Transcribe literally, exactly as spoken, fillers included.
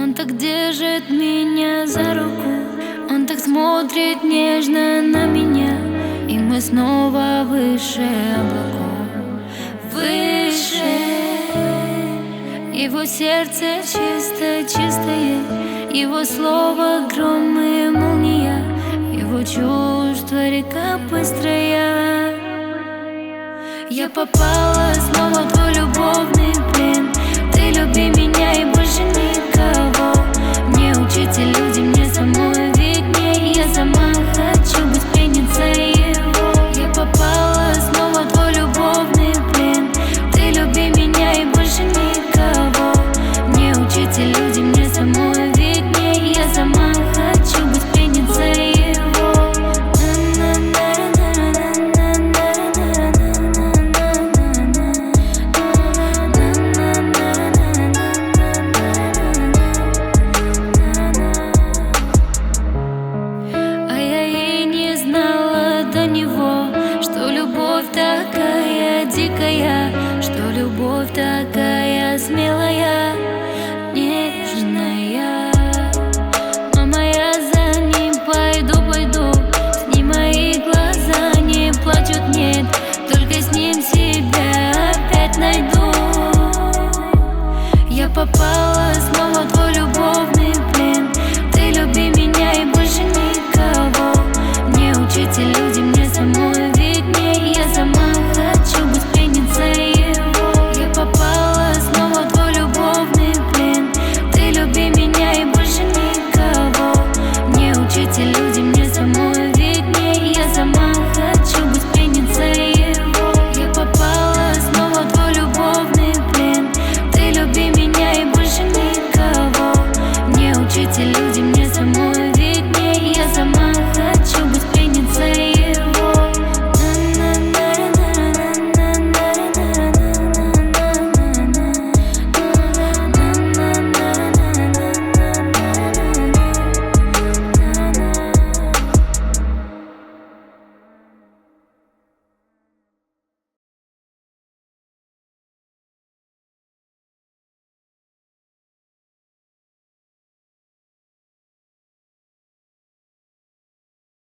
Он так держит меня за руку, он так смотрит нежно на меня, и мы снова выше облаков, выше. Его сердце чисто, чистое, его слово гром и молния, его чувство река быстрая. Я попала снова в твой любовный плен. Ты люби меня и больше никого. Мне учите люди, мне самой виднее. Я сама хочу быть пленницей его. Я попала снова в твой любовный плен. Ты люби меня и больше никого. Мне учите люди, мне самой виднее. Я сама хочу быть пленницей его. Такая дикая, что любовь такая смелая, нежная. Мама, я за ним пойду, пойду. С ним мои глаза не плачут, нет. Только с ним себя опять найду. Я попала